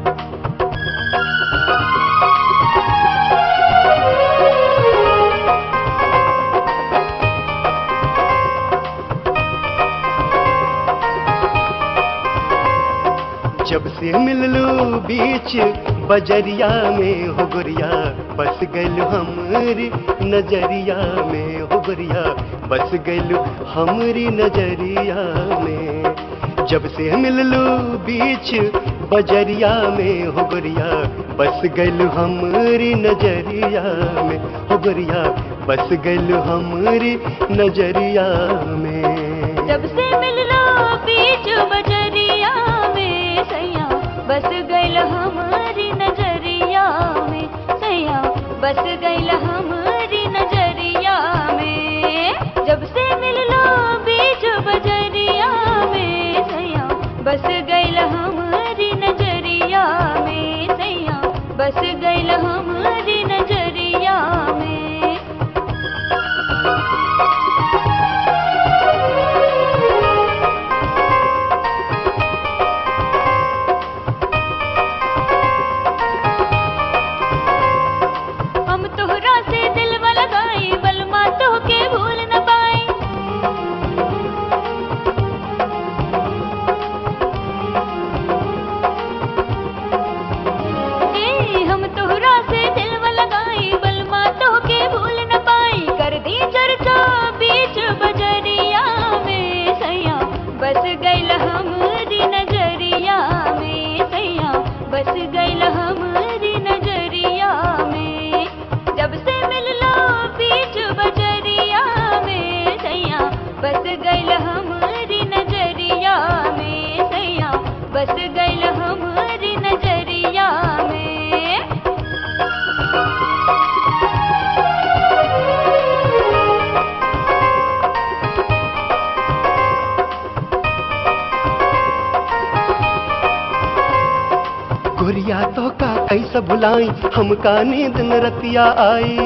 जब से मिललू बीच बजरिया में हो गोरिया, बस गइलू हमरी नजरिया में हो गोरिया, बस गइलू हमरी नजरिया में। जब से मिललू बीच बजरिया में हो गोरिया, बस गइलू हमरी नजरिया में हो गोरिया, बस गइलू हमरी नजरिया में। जब से मिललू बीच बजरिया में सैया, बस गइल हमारी नजरिया में सैया, बस गइल हमारी नजरिया में। जब से मिललो बीच बजरिया में सैया, बस गइल हमारी नजरिया में सैया, बस गइल हमारी नजरिया में। बस गइल हमारी नजरिया में सैया, बस गइल हमारी नजरिया में। जब से मिललो बीच बजरिया में सैया, बस गइल हमारी नजरिया में सैया, बस गइल हमारी नजरिया में। गोरिया तो का कैसे भुलाई, हमका नींद न रतिया आई।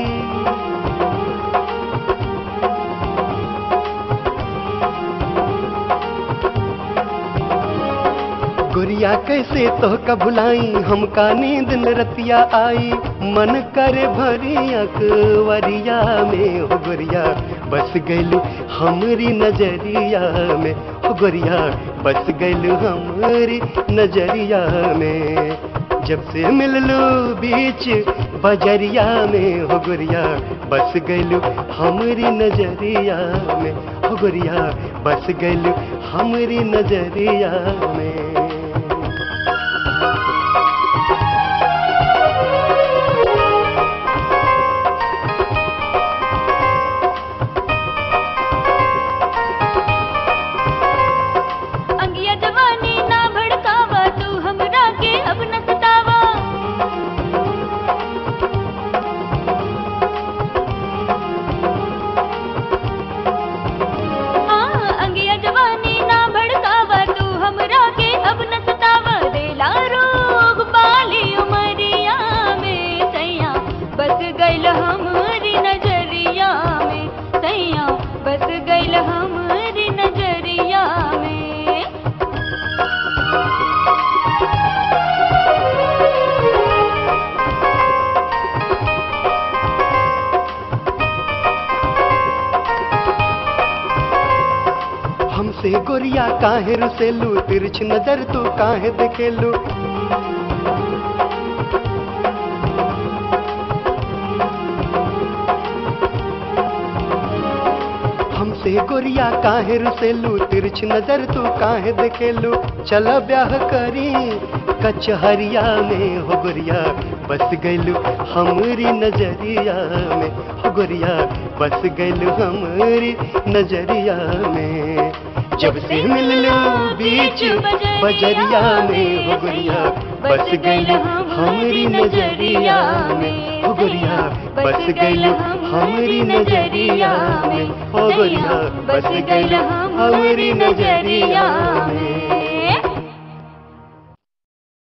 गोरिया कैसे तो का भुलाई, हमका नींद न रतिया आई। मन करे भरी अकवरिया में हो गोरिया, बस गइलू हमरी नजरिया में हो गोरिया, बस गइलू हमरी नजरिया में। जब से मिललू बीच बजरिया में हो गोरिया, बस गइलू हमरी नजरिया में हो गोरिया, बस गइलू हमरी नजरिया में। बस गइल हमारी नजरिया में सैया, बस गइल हमारी नजरिया में। हमसे गोरिया काहे रुसेलू, तिरछ नजर तू काहे देखेलू। हमसे गोरिया काहे रुसेलू, तिरछ नजर तू काहे देखेलू। चल ब्याह करी कचहरिया में हो गोरिया, बस गइलू हमरी नजरिया में हो गोरिया, बस गइलू हमरी नजरिया में। जब से मिललू बीच बजरिया में हो गोरिया, बस गइलू हमरी नजरिया में हो गोरिया, बस गइलू हमरी नजरिया में हो गोरिया, बस गइलू हमरी नजरिया में।